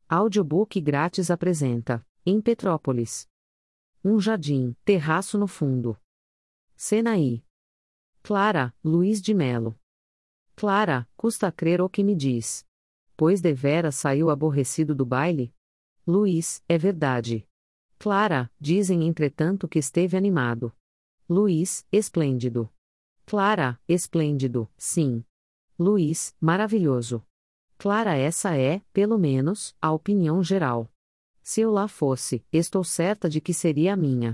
Audiobook grátis apresenta, em Petrópolis. Um jardim, terraço no fundo. Senaí. Clara, Luiz de Melo. Clara, custa crer o que me diz. Pois deveras saiu aborrecido do baile? Luiz, é verdade. Clara, dizem entretanto que esteve animado. Luiz, esplêndido. Clara, esplêndido, sim. Luiz, maravilhoso. Clara, essa é, pelo menos, a opinião geral. Se eu lá fosse, estou certa de que seria a minha.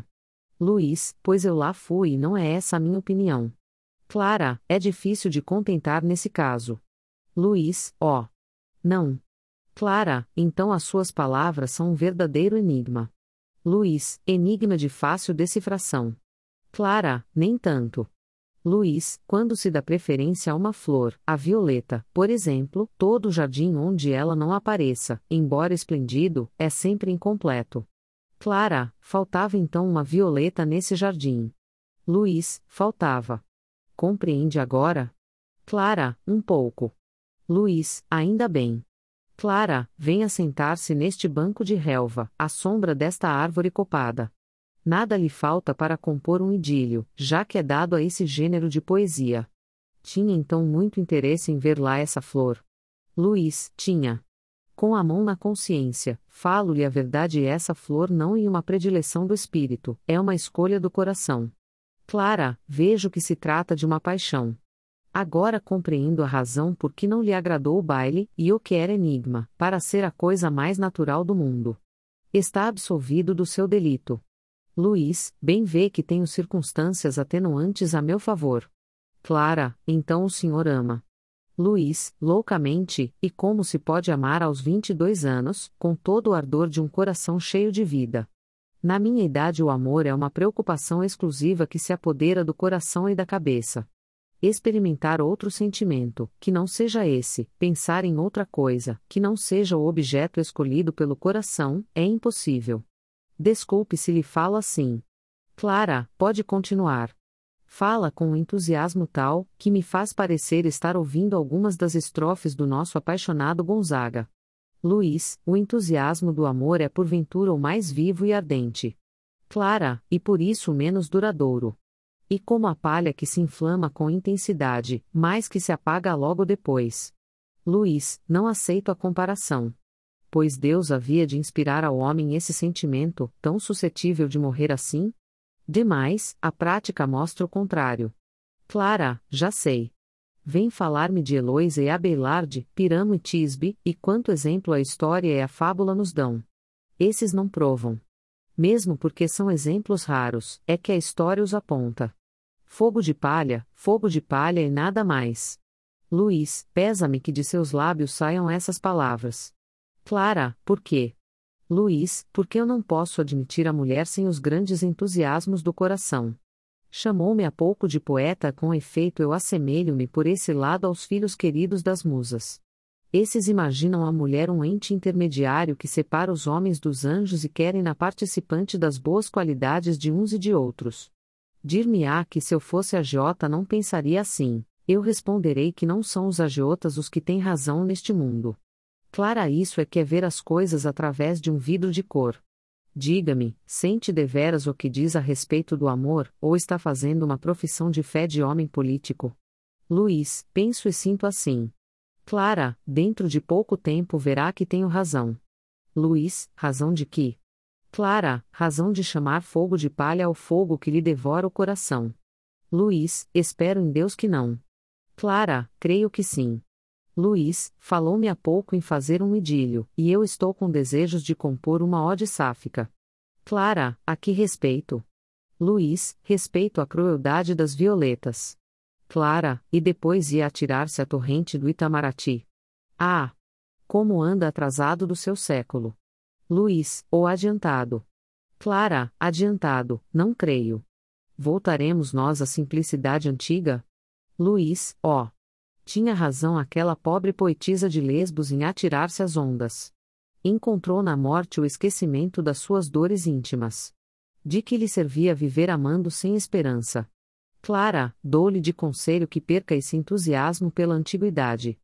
Luiz, pois eu lá fui e não é essa a minha opinião. Clara, é difícil de contentar nesse caso. Luiz, ó. Não. Clara, então as suas palavras são um verdadeiro enigma. Luiz, enigma de fácil decifração. Clara, nem tanto. Luiz, quando se dá preferência a uma flor, a violeta, por exemplo, todo jardim onde ela não apareça, embora esplêndido, é sempre incompleto. Clara, faltava então uma violeta nesse jardim. Luiz, faltava. Compreende agora? Clara, um pouco. Luiz, ainda bem. Clara, venha sentar-se neste banco de relva, à sombra desta árvore copada. Nada lhe falta para compor um idílio, já que é dado a esse gênero de poesia. Tinha então muito interesse em ver lá essa flor. Luiz, tinha. Com a mão na consciência, falo-lhe a verdade, e essa flor não é uma predileção do espírito, é uma escolha do coração. Clara, vejo que se trata de uma paixão. Agora compreendo a razão por que não lhe agradou o baile, e o que era enigma, para ser a coisa mais natural do mundo. Está absolvido do seu delito. Luiz, bem vê que tenho circunstâncias atenuantes a meu favor. Clara, então o senhor ama. Luiz, loucamente, e como se pode amar aos 22 anos, com todo o ardor de um coração cheio de vida. Na minha idade o amor é uma preocupação exclusiva que se apodera do coração e da cabeça. Experimentar outro sentimento, que não seja esse, pensar em outra coisa, que não seja o objeto escolhido pelo coração, é impossível. Desculpe se lhe falo assim. Clara, pode continuar. Fala com um entusiasmo tal, que me faz parecer estar ouvindo algumas das estrofes do nosso apaixonado Gonzaga. Luiz, o entusiasmo do amor é porventura o mais vivo e ardente. Clara, e por isso o menos duradouro. E como a palha que se inflama com intensidade, mas que se apaga logo depois. Luiz, não aceito a comparação. Pois Deus havia de inspirar ao homem esse sentimento, tão suscetível de morrer assim? Demais, a prática mostra o contrário. Clara, já sei. Vem falar-me de Heloísa e Abeilard, Piramo e Tisbe, e quanto exemplo a história e a fábula nos dão. Esses não provam. Mesmo porque são exemplos raros, é que a história os aponta. Fogo de palha e nada mais. Luiz, pesa-me que de seus lábios saiam essas palavras. Clara, por quê? Luiz, porque eu não posso admitir a mulher sem os grandes entusiasmos do coração. Chamou-me há pouco de poeta, com efeito eu assemelho-me por esse lado aos filhos queridos das musas. Esses imaginam a mulher um ente intermediário que separa os homens dos anjos e querem-na participante das boas qualidades de uns e de outros. Dir-me-á que se eu fosse agiota não pensaria assim, eu responderei que não são os agiotas os que têm razão neste mundo. Clara, isso é que é ver as coisas através de um vidro de cor. Diga-me, sente deveras o que diz a respeito do amor, ou está fazendo uma profissão de fé de homem político? Luiz, penso e sinto assim. Clara, dentro de pouco tempo verá que tenho razão. Luiz, razão de quê? Clara, razão de chamar fogo de palha ao fogo que lhe devora o coração. Luiz, espero em Deus que não. Clara, creio que sim. Luiz, falou-me há pouco em fazer um idílio, e eu estou com desejos de compor uma ode sáfica. Clara, a que respeito? Luiz, respeito à crueldade das violetas. Clara, e depois ia atirar-se à torrente do Itamaraty. Ah! Como anda atrasado do seu século. Luiz, ou adiantado. Clara, adiantado, não creio. Voltaremos nós à simplicidade antiga? Luiz, ó. Tinha razão aquela pobre poetisa de Lesbos em atirar-se às ondas. Encontrou na morte o esquecimento das suas dores íntimas. De que lhe servia viver amando sem esperança? Clara, dou-lhe de conselho que perca esse entusiasmo pela antiguidade.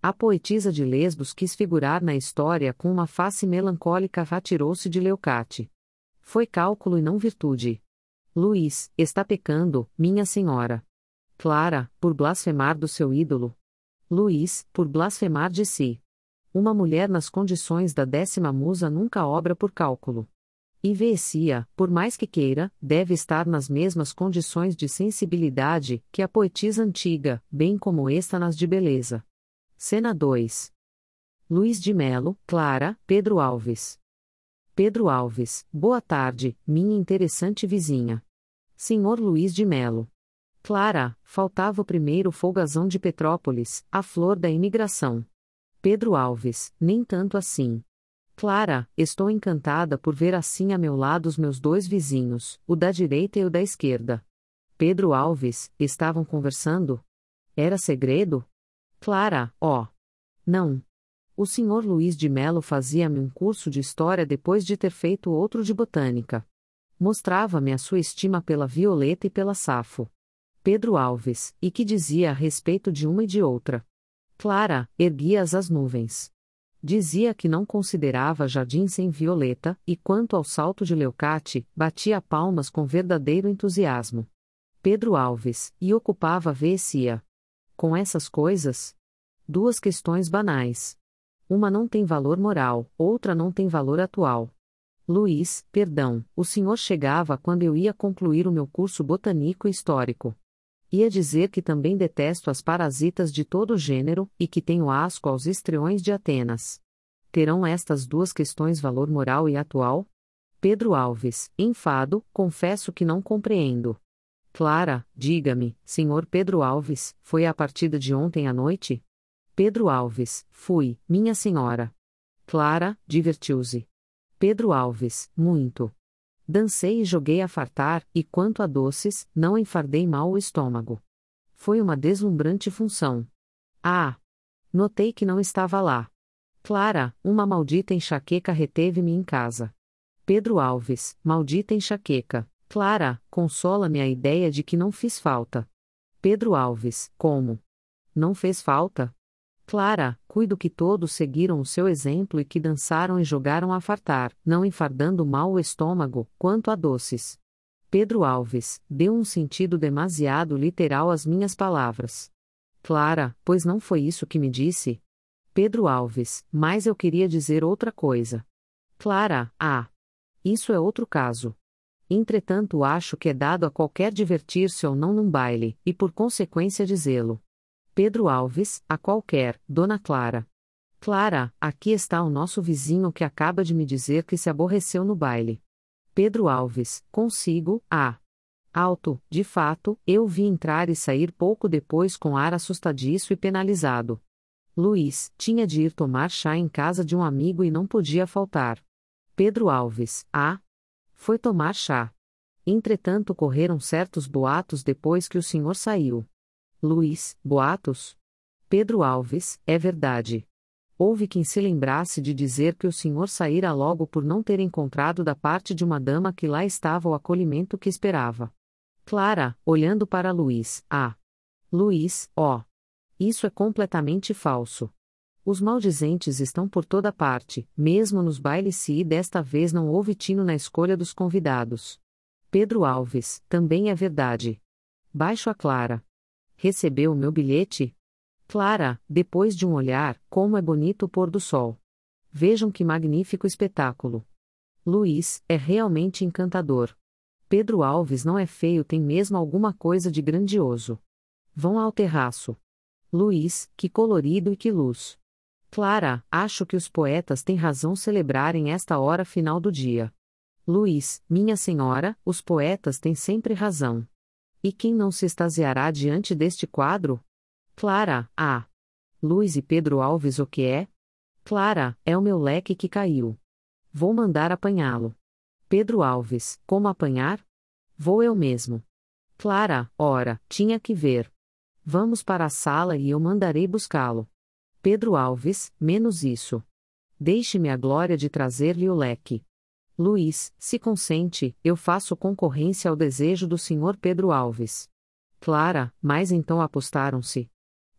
A poetisa de Lesbos quis figurar na história com uma face melancólica, atirou-se de Leucate. Foi cálculo e não virtude. Luís, está pecando, minha senhora. Clara, por blasfemar do seu ídolo. Luís, por blasfemar de si. Uma mulher nas condições da 10ª musa nunca obra por cálculo. E Veecia, por mais que queira, deve estar nas mesmas condições de sensibilidade que a poetisa antiga, bem como esta nas de beleza. Cena 2. Luís de Melo, Clara, Pedro Alves. Pedro Alves, boa tarde, minha interessante vizinha. Senhor Luís de Melo. Clara, faltava o primeiro folgazão de Petrópolis, a flor da imigração. Pedro Alves, nem tanto assim. Clara, estou encantada por ver assim a meu lado os meus 2 vizinhos, o da direita e o da esquerda. Pedro Alves, estavam conversando? Era segredo? Clara, ó. Não. O senhor Luís de Melo fazia-me um curso de história depois de ter feito outro de botânica. Mostrava-me a sua estima pela violeta e pela safo. Pedro Alves, e que dizia a respeito de uma e de outra? Clara, erguia-as às nuvens. Dizia que não considerava jardim sem violeta, e quanto ao salto de Leucate, batia palmas com verdadeiro entusiasmo. Pedro Alves, e ocupava Veecia. Com essas coisas? 2 questões banais. Uma não tem valor moral, outra não tem valor atual. Luís, perdão, o senhor chegava quando eu ia concluir o meu curso botânico e histórico. Ia dizer que também detesto as parasitas de todo gênero, e que tenho asco aos estreões de Atenas. Terão estas 2 questões valor moral e atual? Pedro Alves, enfado, confesso que não compreendo. Clara, diga-me, senhor Pedro Alves, foi à partida de ontem à noite? Pedro Alves, fui, minha senhora. Clara, divertiu-se. Pedro Alves, muito. Dancei e joguei a fartar, e quanto a doces, não enfardei mal o estômago. Foi uma deslumbrante função. Ah! Notei que não estava lá. Clara, uma maldita enxaqueca reteve-me em casa. Pedro Alves, maldita enxaqueca. Clara, consola-me a ideia de que não fiz falta. Pedro Alves, como? Não fez falta? Clara, cuido que todos seguiram o seu exemplo e que dançaram e jogaram a fartar, não enfardando mal o estômago, quanto a doces. Pedro Alves, deu um sentido demasiado literal às minhas palavras. Clara, pois não foi isso que me disse? Pedro Alves, mas eu queria dizer outra coisa. Clara, isso é outro caso. Entretanto, acho que é dado a qualquer divertir-se ou não num baile, e por consequência dizê-lo. Pedro Alves, a qualquer, Dona Clara. Clara, aqui está o nosso vizinho que acaba de me dizer que se aborreceu no baile. Pedro Alves, consigo, alto, de fato, eu vi entrar e sair pouco depois com ar assustadiço e penalizado. Luís, tinha de ir tomar chá em casa de um amigo e não podia faltar. Pedro Alves, foi tomar chá. Entretanto correram certos boatos depois que o senhor saiu. Luís, boatos? Pedro Alves, é verdade. Houve quem se lembrasse de dizer que o senhor saíra logo por não ter encontrado da parte de uma dama que lá estava o acolhimento que esperava. Clara, olhando para Luís, Luís, isso é completamente falso. Os maldizentes estão por toda parte, mesmo nos bailes se desta vez não houve tino na escolha dos convidados. Pedro Alves, também é verdade. Baixo a Clara. Recebeu o meu bilhete? Clara, depois de um olhar, como é bonito o pôr do sol. Vejam que magnífico espetáculo. Luís, é realmente encantador. Pedro Alves não é feio, tem mesmo alguma coisa de grandioso. Vão ao terraço. Luís, que colorido e que luz. Clara, acho que os poetas têm razão celebrarem esta hora final do dia. Luís, minha senhora, os poetas têm sempre razão. E quem não se extasiará diante deste quadro? Clara, Luís e Pedro Alves, o que é? Clara, é o meu leque que caiu. Vou mandar apanhá-lo. Pedro Alves, como apanhar? Vou eu mesmo. Clara, ora, tinha que ver. Vamos para a sala e eu mandarei buscá-lo. Pedro Alves, menos isso. Deixe-me a glória de trazer-lhe o leque. Luís, se consente, eu faço concorrência ao desejo do senhor Pedro Alves. Clara, mas então apostaram-se.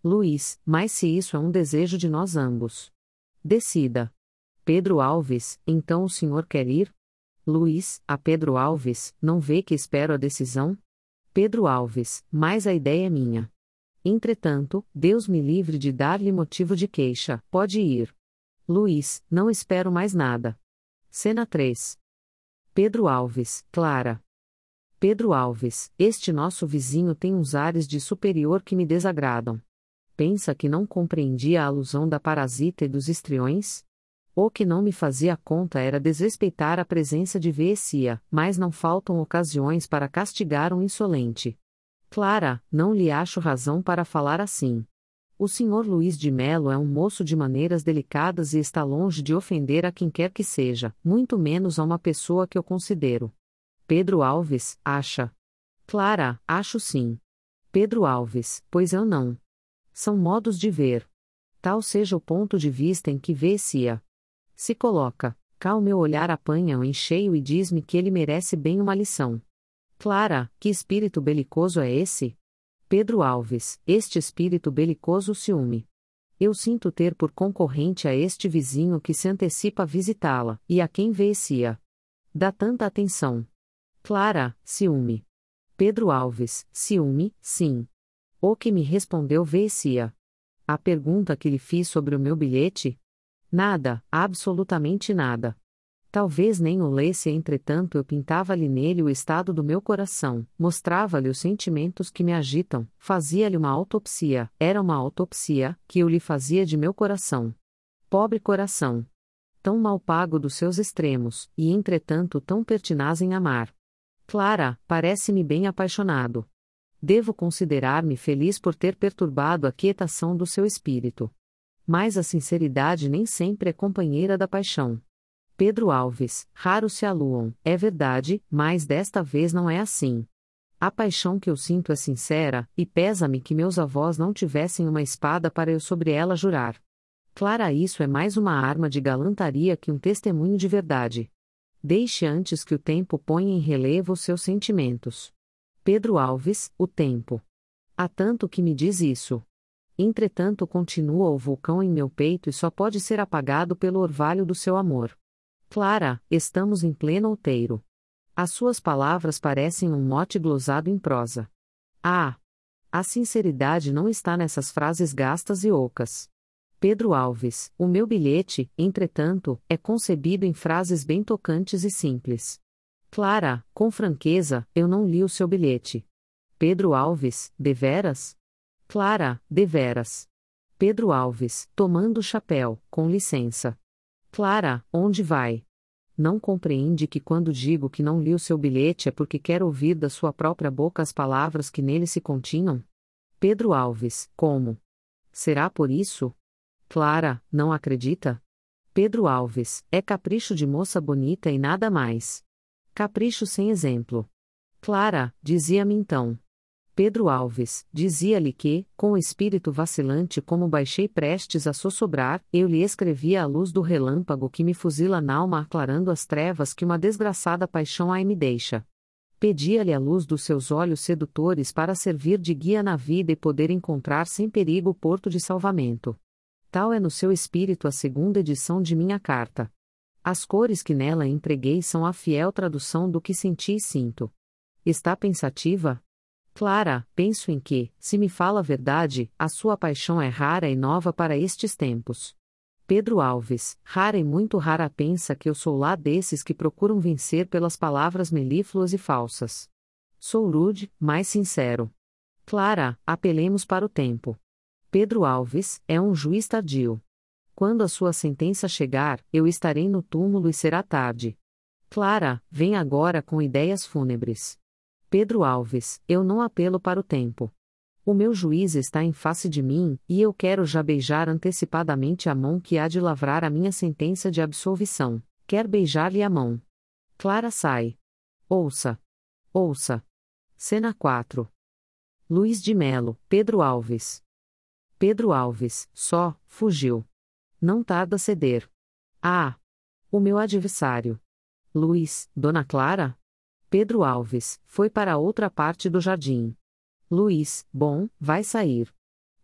Luís, mas se isso é um desejo de nós ambos. Decida. Pedro Alves, então o senhor quer ir? Luís, a Pedro Alves, não vê que espero a decisão? Pedro Alves, mas a ideia é minha. Entretanto, Deus me livre de dar-lhe motivo de queixa, pode ir. Luís, não espero mais nada. Cena 3. Pedro Alves, Clara. Pedro Alves, este nosso vizinho tem uns ares de superior que me desagradam. Pensa que não compreendia a alusão da parasita e dos histriões? O que não me fazia conta era desrespeitar a presença de Veecia, mas não faltam ocasiões para castigar um insolente. Clara, não lhe acho razão para falar assim. O senhor Luís de Melo é um moço de maneiras delicadas e está longe de ofender a quem quer que seja, muito menos a uma pessoa que eu considero. Pedro Alves, acha? Clara, acho sim. Pedro Alves, pois eu não. São modos de ver. Tal seja o ponto de vista em que Veecia se coloca, cá o meu olhar apanha-o em cheio e diz-me que ele merece bem uma lição. Clara, que espírito belicoso é esse? Pedro Alves, este espírito belicoso o ciúme. Eu sinto ter por concorrente a este vizinho que se antecipa a visitá-la, e a quem Veecia dá tanta atenção. Clara, ciúme. Pedro Alves, ciúme, sim. O que me respondeu Veecia? A pergunta que lhe fiz sobre o meu bilhete? Nada, absolutamente nada. Talvez nem o lesse, entretanto eu pintava-lhe nele o estado do meu coração, mostrava-lhe os sentimentos que me agitam, fazia-lhe uma autopsia, era uma autopsia, que eu lhe fazia de meu coração. Pobre coração! Tão mal pago dos seus extremos, e entretanto tão pertinaz em amar. Clara, parece-me bem apaixonado. Devo considerar-me feliz por ter perturbado a quietação do seu espírito. Mas a sinceridade nem sempre é companheira da paixão. Pedro Alves, raro se aluam, é verdade, mas desta vez não é assim. A paixão que eu sinto é sincera, e pesa-me que meus avós não tivessem uma espada para eu sobre ela jurar. Clara, isso é mais uma arma de galantaria que um testemunho de verdade. Deixe antes que o tempo ponha em relevo os seus sentimentos. Pedro Alves, o tempo. Há tanto que me diz isso. Entretanto continua o vulcão em meu peito e só pode ser apagado pelo orvalho do seu amor. Clara, estamos em pleno outeiro. As suas palavras parecem um mote glosado em prosa. Ah! A sinceridade não está nessas frases gastas e ocas. Pedro Alves, o meu bilhete, entretanto, é concebido em frases bem tocantes e simples. Clara, com franqueza, eu não li o seu bilhete. Pedro Alves, deveras? Clara, deveras. Pedro Alves, tomando o chapéu, com licença. Clara, onde vai? Não compreende que quando digo que não li o seu bilhete é porque quero ouvir da sua própria boca as palavras que nele se continham? Pedro Alves, como? Será por isso? Clara, não acredita? Pedro Alves, é capricho de moça bonita e nada mais. Capricho sem exemplo. Clara, dizia-me então. Pedro Alves, dizia-lhe que, com o espírito vacilante como baixei prestes a sossobrar, eu lhe escrevia à luz do relâmpago que me fuzila n'alma aclarando as trevas que uma desgraçada paixão ai me deixa. Pedia-lhe a luz dos seus olhos sedutores para servir de guia na vida e poder encontrar sem perigo o porto de salvamento. Tal é no seu espírito a segunda edição de minha carta. As cores que nela empreguei são a fiel tradução do que senti e sinto. Está pensativa? Clara, penso em que, se me fala a verdade, a sua paixão é rara e nova para estes tempos. Pedro Alves, rara e muito rara, pensa que eu sou lá desses que procuram vencer pelas palavras melífluas e falsas. Sou rude, mas sincero. Clara, apelemos para o tempo. Pedro Alves, é um juiz tardio. Quando a sua sentença chegar, eu estarei no túmulo e será tarde. Clara, vem agora com ideias fúnebres. Pedro Alves, eu não apelo para o tempo. O meu juiz está em face de mim, e eu quero já beijar antecipadamente a mão que há de lavrar a minha sentença de absolvição. Quer beijar-lhe a mão. Clara sai. Ouça. Ouça. Cena 4. Luís de Melo, Pedro Alves. Pedro Alves, só, fugiu. Não tarda a ceder. Ah! O meu adversário. Luís, Dona Clara? Pedro Alves, foi para outra parte do jardim. Luís, bom, vai sair.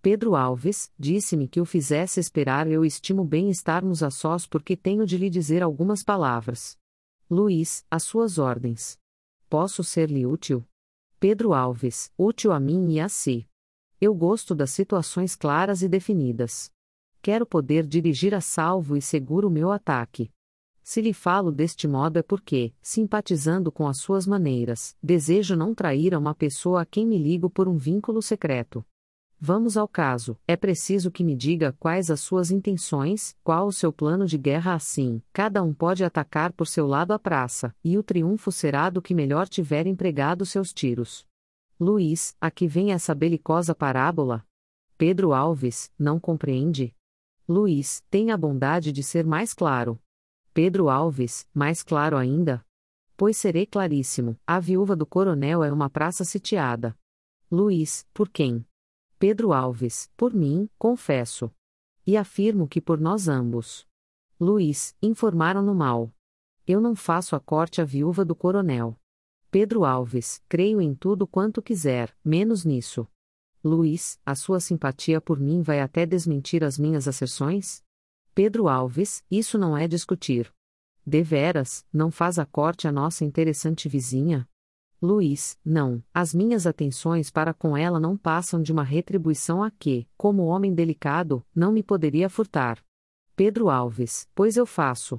Pedro Alves, disse-me que o fizesse esperar. Eu estimo bem estarmos a sós porque tenho de lhe dizer algumas palavras. Luís, às suas ordens. Posso ser-lhe útil? Pedro Alves, útil a mim e a si. Eu gosto das situações claras e definidas. Quero poder dirigir a salvo e seguro o meu ataque. Se lhe falo deste modo é porque, simpatizando com as suas maneiras, desejo não trair a uma pessoa a quem me ligo por um vínculo secreto. Vamos ao caso, é preciso que me diga quais as suas intenções, qual o seu plano de guerra. Assim, cada um pode atacar por seu lado a praça, e o triunfo será do que melhor tiver empregado seus tiros. Luís, aqui vem essa belicosa parábola? Pedro Alves, não compreende? Luís, tenha a bondade de ser mais claro. Pedro Alves, mais claro ainda? Pois serei claríssimo, a viúva do coronel é uma praça sitiada. Luís, por quem? Pedro Alves, por mim, confesso. E afirmo que por nós ambos. Luís, informaram-no mal. Eu não faço a corte à viúva do coronel. Pedro Alves, creio em tudo quanto quiser, menos nisso. Luís, a sua simpatia por mim vai até desmentir as minhas asserções? Pedro Alves, isso não é discutir. Deveras, não faz a corte a nossa interessante vizinha? Luís, não, as minhas atenções para com ela não passam de uma retribuição a que, como homem delicado, não me poderia furtar. Pedro Alves, pois eu faço.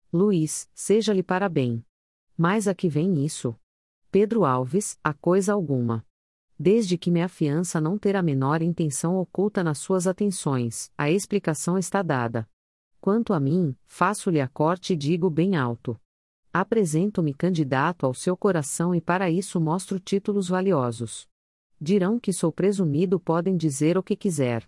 Luís, seja-lhe para bem. Mas a que vem isso? Pedro Alves, a coisa alguma. Desde que me afiança não ter a menor intenção oculta nas suas atenções, a explicação está dada. Quanto a mim, faço-lhe a corte e digo bem alto. Apresento-me candidato ao seu coração e para isso mostro títulos valiosos. Dirão que sou presumido, podem dizer o que quiser.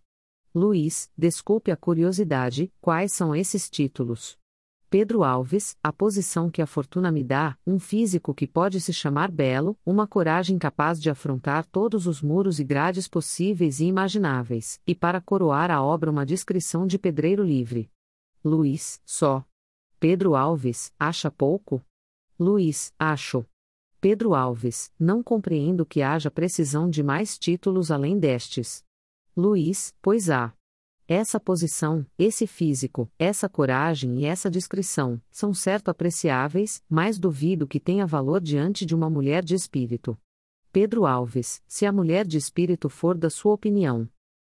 Luís, desculpe a curiosidade, quais são esses títulos? Pedro Alves, a posição que a fortuna me dá, um físico que pode se chamar belo, uma coragem capaz de afrontar todos os muros e grades possíveis e imagináveis, e para coroar a obra uma discrição de pedreiro livre. Luís, só. Pedro Alves, acha pouco? Luís, acho. Pedro Alves, não compreendo que haja precisão de mais títulos além destes. Luís, pois há. Essa posição, esse físico, essa coragem e essa discrição, são certo apreciáveis, mas duvido que tenha valor diante de uma mulher de espírito. Pedro Alves, se a mulher de espírito for da sua opinião.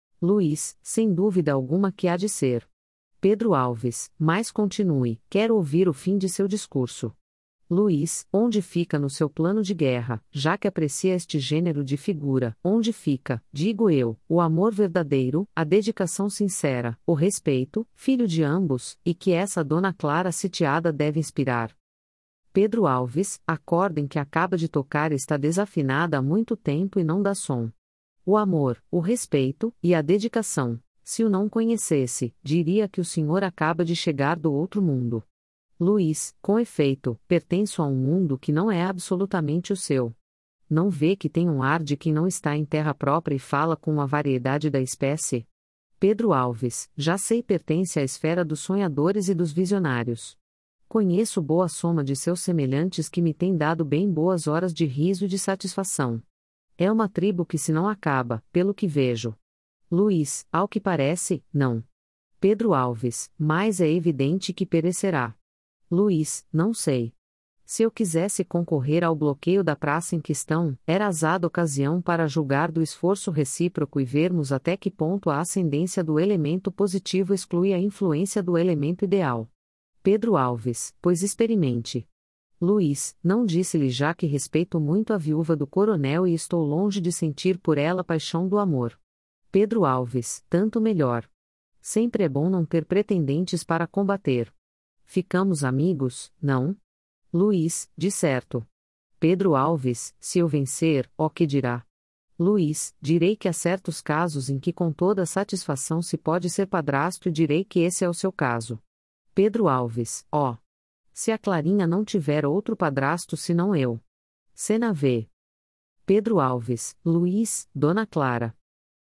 Luís, sem dúvida alguma que há de ser. Pedro Alves, mas continue, quero ouvir o fim de seu discurso. Luís, onde fica no seu plano de guerra, já que aprecia este gênero de figura, onde fica, digo eu, o amor verdadeiro, a dedicação sincera, o respeito, filho de ambos, e que essa dona Clara sitiada deve inspirar? Pedro Alves, a corda em que acaba de tocar está desafinada há muito tempo e não dá som. O amor, o respeito, e a dedicação, se o não conhecesse, diria que o senhor acaba de chegar do outro mundo. Luís, com efeito, pertenço a um mundo que não é absolutamente o seu. Não vê que tem um ar de quem não está em terra própria e fala com uma variedade da espécie? Pedro Alves, já sei, pertence à esfera dos sonhadores e dos visionários. Conheço boa soma de seus semelhantes que me têm dado bem boas horas de riso e de satisfação. É uma tribo que se não acaba, pelo que vejo. Luís, ao que parece, não. Pedro Alves, mas é evidente que perecerá. Luís, não sei. Se eu quisesse concorrer ao bloqueio da praça em questão, era azada ocasião para julgar do esforço recíproco e vermos até que ponto a ascendência do elemento positivo exclui a influência do elemento ideal. Pedro Alves, pois experimente. Luís, não disse-lhe já que respeito muito a viúva do coronel e estou longe de sentir por ela paixão do amor. Pedro Alves, tanto melhor. Sempre é bom não ter pretendentes para combater. Ficamos amigos, não? Luís, de certo. Pedro Alves, se eu vencer, ó que dirá? Luís, direi que há certos casos em que com toda satisfação se pode ser padrasto e direi que esse é o seu caso. Pedro Alves, ó. Se a Clarinha não tiver outro padrasto senão eu. Cena V. Pedro Alves, Luís, Dona Clara.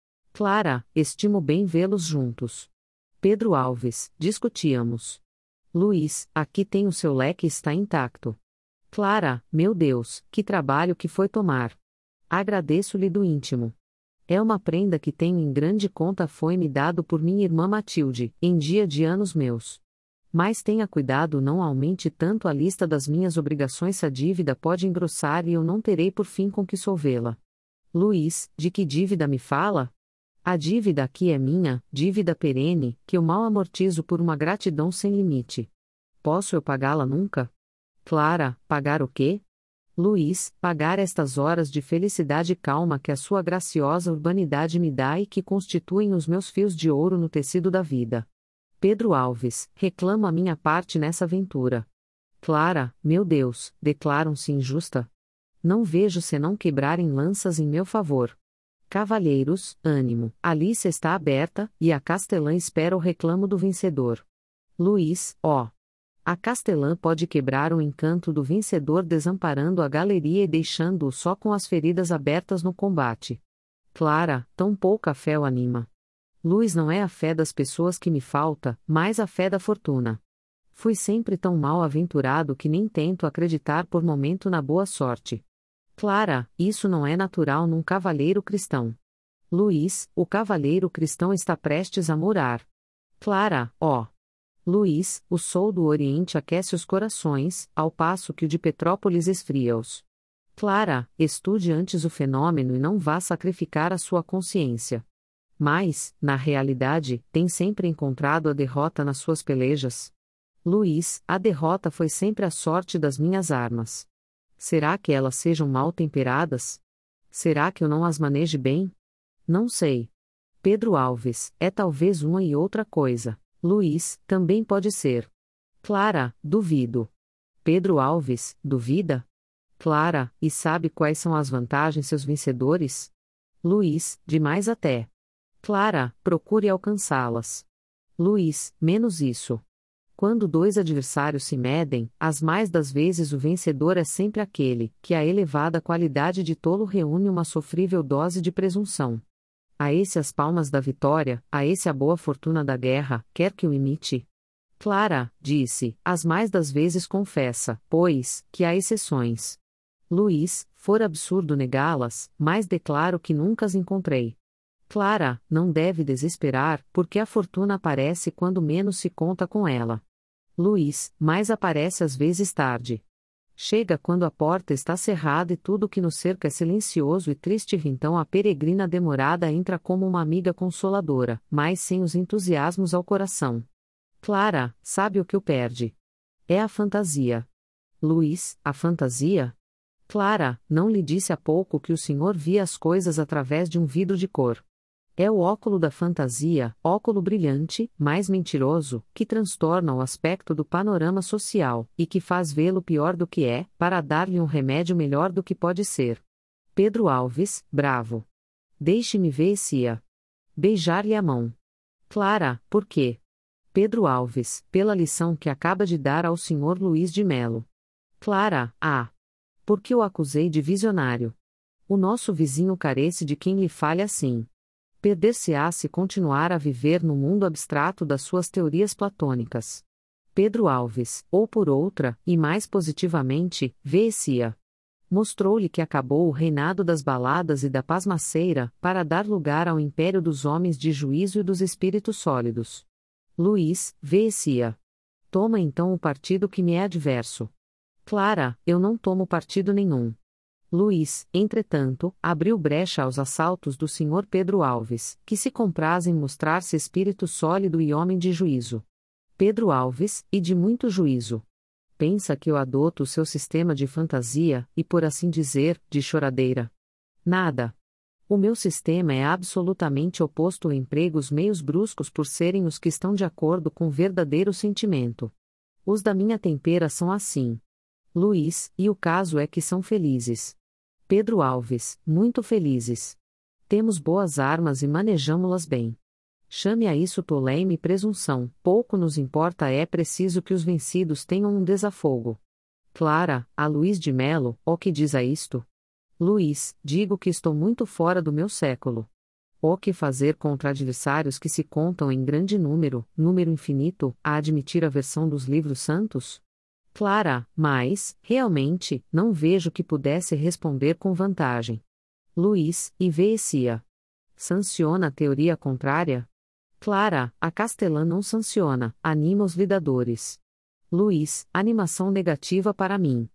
Clara, estimo bem vê-los juntos. Pedro Alves, discutíamos. Luís, aqui tem o seu leque, está intacto. Clara, meu Deus, que trabalho que foi tomar. Agradeço-lhe do íntimo. É uma prenda que tenho em grande conta, foi-me dado por minha irmã Matilde, em dia de anos meus. Mas tenha cuidado, não aumente tanto a lista das minhas obrigações, se a dívida pode engrossar e eu não terei por fim com que solvê-la. Luís, de que dívida me fala? A dívida aqui é minha, dívida perene, que eu mal amortizo por uma gratidão sem limite. Posso eu pagá-la nunca? Clara, pagar o quê? Luís, pagar estas horas de felicidade e calma que a sua graciosa urbanidade me dá e que constituem os meus fios de ouro no tecido da vida. Pedro Alves, reclamo a minha parte nessa aventura. Clara, meu Deus, declaram-se injusta. Não vejo senão quebrarem lanças em meu favor. Cavalheiros, ânimo, a liça está aberta, e a castelã espera o reclamo do vencedor. Luís, ó. A castelã pode quebrar o encanto do vencedor desamparando a galeria e deixando-o só com as feridas abertas no combate. Clara, tão pouca fé o anima. Luís, não é a fé das pessoas que me falta, mas a fé da fortuna. Fui sempre tão mal aventurado que nem tento acreditar por momento na boa sorte. Clara, isso não é natural num cavalheiro cristão. Luís, o cavalheiro cristão está prestes a morar. Clara, ó. Luís, o sol do Oriente aquece os corações, ao passo que o de Petrópolis esfria-os. Clara, estude antes o fenômeno e não vá sacrificar a sua consciência. Mas, na realidade, tem sempre encontrado a derrota nas suas pelejas. Luís, a derrota foi sempre a sorte das minhas armas. Será que elas sejam mal temperadas? Será que eu não as maneje bem? Não sei. Pedro Alves, é talvez uma e outra coisa. Luís, também pode ser. Clara, duvido. Pedro Alves, duvida? Clara, e sabe quais são as vantagens seus vencedores? Luís, demais até. Clara, procure alcançá-las. Luís, menos isso. Quando dois adversários se medem, as mais das vezes o vencedor é sempre aquele que a elevada qualidade de tolo reúne uma sofrível dose de presunção. A esse as palmas da vitória, a esse a boa fortuna da guerra, quer que o imite. Clara, disse, as mais das vezes confessa, pois, que há exceções. Luís, for absurdo negá-las, mas declaro que nunca as encontrei. Clara, não deve desesperar, porque a fortuna aparece quando menos se conta com ela. Luís, mas aparece às vezes tarde. Chega quando a porta está cerrada e tudo que nos cerca é silencioso e triste, então a peregrina demorada entra como uma amiga consoladora, mas sem os entusiasmos ao coração. Clara, sabe o que o perde? É a fantasia. Luís, a fantasia? Clara, não lhe disse há pouco que o senhor via as coisas através de um vidro de cor. É o óculo da fantasia, óculo brilhante, mais mentiroso, que transtorna o aspecto do panorama social, e que faz vê-lo pior do que é, para dar-lhe um remédio melhor do que pode ser. Pedro Alves, bravo. Deixe-me ver se ia. Beijar-lhe a mão. Clara, por quê? Pedro Alves, pela lição que acaba de dar ao senhor Luís de Melo. Clara, porque o acusei de visionário. O nosso vizinho carece de quem lhe fale assim. Perder-se-á se continuar a viver no mundo abstrato das suas teorias platônicas. Pedro Alves, ou por outra, e mais positivamente, vê-se-a. Mostrou-lhe que acabou o reinado das baladas e da pasmaceira, para dar lugar ao império dos homens de juízo e dos espíritos sólidos. Luís, vê-se-a. Toma então o partido que me é adverso. Clara, eu não tomo partido nenhum. Luís, entretanto, abriu brecha aos assaltos do Sr. Pedro Alves, que se compraz em mostrar-se espírito sólido e homem de juízo. Pedro Alves, e de muito juízo. Pensa que eu adoto o seu sistema de fantasia, e por assim dizer, de choradeira. Nada. O meu sistema é absolutamente oposto a empregos meios bruscos por serem os que estão de acordo com o verdadeiro sentimento. Os da minha tempera são assim. Luís, e o caso é que são felizes. Pedro Alves, muito felizes. Temos boas armas e manejamo-las bem. Chame a isso tolema e presunção, pouco nos importa, é preciso que os vencidos tenham um desafogo. Clara, a Luís de Melo, ó que diz a isto? Luís, digo que estou muito fora do meu século. Ó que fazer contra adversários que se contam em grande número, número infinito, a admitir a versão dos livros santos? Clara, mas, realmente, não vejo que pudesse responder com vantagem. Luís, e vê-se-a. sanciona a teoria contrária? Clara, a Castelã não sanciona, anima os lidadores. Luiz, animação negativa para mim.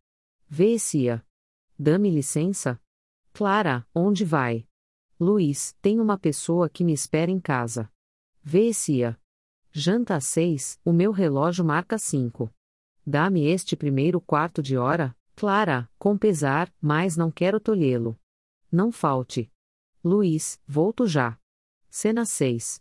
Vécia. Dá-me licença? Clara, onde vai? Luiz, tem uma pessoa que me espera em casa. Vécia. Janta às 6, o meu relógio marca 5. Dá-me este primeiro quarto de hora, Clara, com pesar, mas não quero tolhê-lo. Não falte. Luiz, volto já. Cena 6.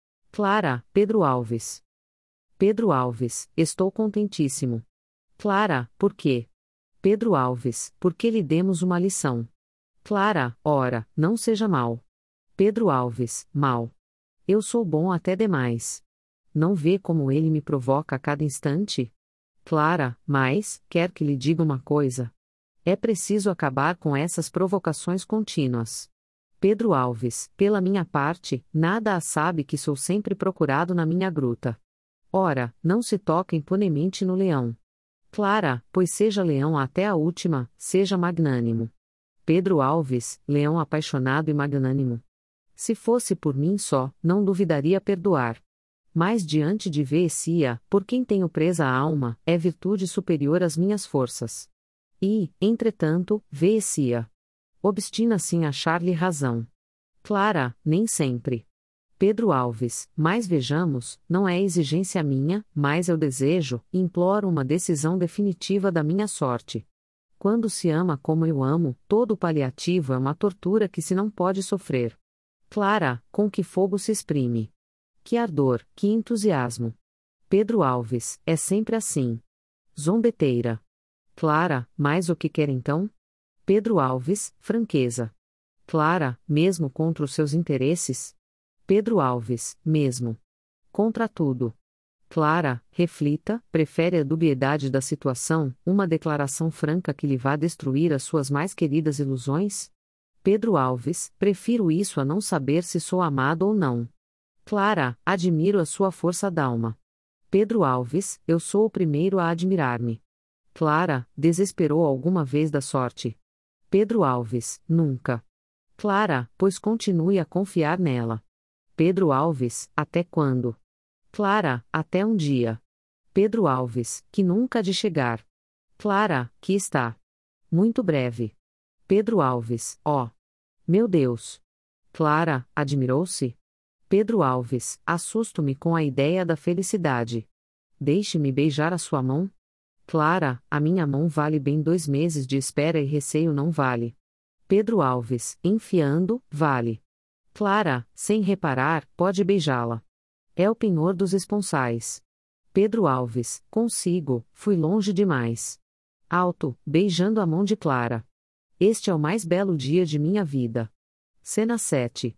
Clara, Pedro Alves. Pedro Alves, estou contentíssimo. Clara, por quê? Pedro Alves, porque lhe demos uma lição. Clara, ora, não seja mal. Pedro Alves, mal. Eu sou bom até demais. Não vê como ele me provoca a cada instante? Clara, mas, quer que lhe diga uma coisa? É preciso acabar com essas provocações contínuas. Pedro Alves, pela minha parte, nada a sabe que sou sempre procurado na minha gruta. Ora, não se toca impunemente no leão. Clara, pois seja leão até a última, seja magnânimo. Pedro Alves, leão apaixonado e magnânimo. Se fosse por mim só, não duvidaria perdoar. Mas diante de Vécia, por quem tenho presa a alma, é virtude superior às minhas forças. E, entretanto, Vécia obstina-se em achar-lhe razão. Clara, nem sempre. Pedro Alves, mas vejamos, não é exigência minha, mas eu desejo, imploro uma decisão definitiva da minha sorte. Quando se ama como eu amo, todo paliativo é uma tortura que se não pode sofrer. Clara, com que fogo se exprime. Que ardor, que entusiasmo. Pedro Alves, é sempre assim. Zombeteira. Clara, mas o que quer então? Pedro Alves, franqueza. Clara, mesmo contra os seus interesses? Pedro Alves, mesmo. Contra tudo. Clara, reflita, prefere a dubiedade da situação, uma declaração franca que lhe vá destruir as suas mais queridas ilusões? Pedro Alves, prefiro isso a não saber se sou amado ou não. Clara, admiro a sua força d'alma. Pedro Alves, eu sou o primeiro a admirar-me. Clara, desesperou alguma vez da sorte? Pedro Alves, nunca. Clara, pois continue a confiar nela. Pedro Alves, até quando? Clara, até um dia. Pedro Alves, que nunca há de chegar. Clara, que está. Muito breve. Pedro Alves, ó. Meu Deus. Clara, admirou-se? Pedro Alves, assusto-me com a ideia da felicidade. Deixe-me beijar a sua mão? Clara, a minha mão vale bem 2 meses de espera e receio não vale. Pedro Alves, enfiando, vale. Clara, sem reparar, pode beijá-la. É o penhor dos esponsais. Pedro Alves, consigo, fui longe demais. Alto, beijando a mão de Clara. Este é o mais belo dia de minha vida. Cena 7.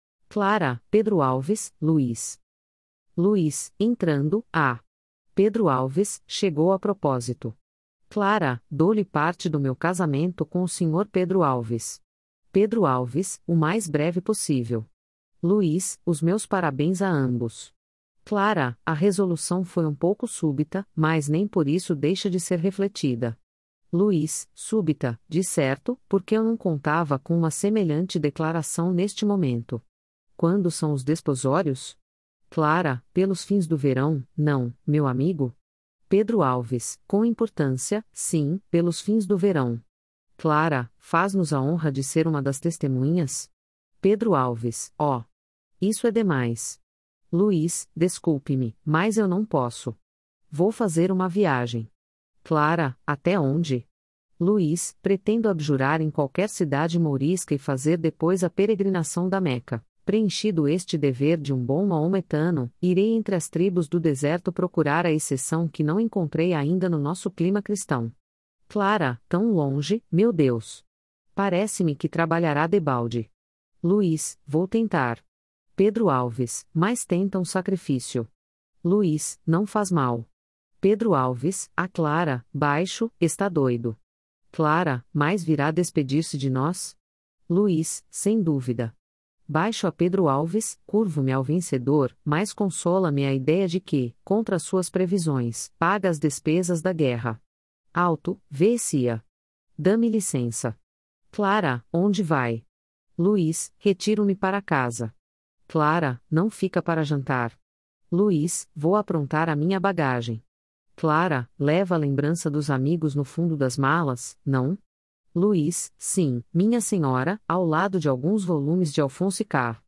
Clara, Pedro Alves, Luiz. Luiz, entrando, Pedro Alves, chegou a propósito. Clara, dou-lhe parte do meu casamento com o Sr. Pedro Alves. Pedro Alves, o mais breve possível. Luiz, os meus parabéns a ambos. Clara, a resolução foi um pouco súbita, mas nem por isso deixa de ser refletida. Luiz, súbita, de certo, porque eu não contava com uma semelhante declaração neste momento. Quando são os desposórios? Clara, pelos fins do verão, não, meu amigo. Pedro Alves, com importância, sim, pelos fins do verão. Clara, faz-nos a honra de ser uma das testemunhas? Pedro Alves, ó. Isso é demais. Luiz, desculpe-me, mas eu não posso. Vou fazer uma viagem. Clara, até onde? Luiz, pretendo abjurar em qualquer cidade mourisca e fazer depois a peregrinação da Meca. Preenchido este dever de um bom maometano, irei entre as tribos do deserto procurar a exceção que não encontrei ainda no nosso clima cristão. Clara, tão longe, meu Deus. Parece-me que trabalhará debalde. Luiz, vou tentar. Pedro Alves, mas tenta um sacrifício. Luiz, não faz mal. Pedro Alves, a Clara, baixo, está doido. Clara, mas virá despedir-se de nós? Luiz, sem dúvida. Baixo a Pedro Alves, curvo-me ao vencedor, mas consola-me a ideia de que, contra suas previsões, paga as despesas da guerra. Alto, Vécia. Dá-me licença. Clara, onde vai? Luiz, retiro-me para casa. Clara, não fica para jantar. Luiz, vou aprontar a minha bagagem. Clara, leva a lembrança dos amigos no fundo das malas, não? Luiz, sim, minha senhora, ao lado de alguns volumes de Alfonso K.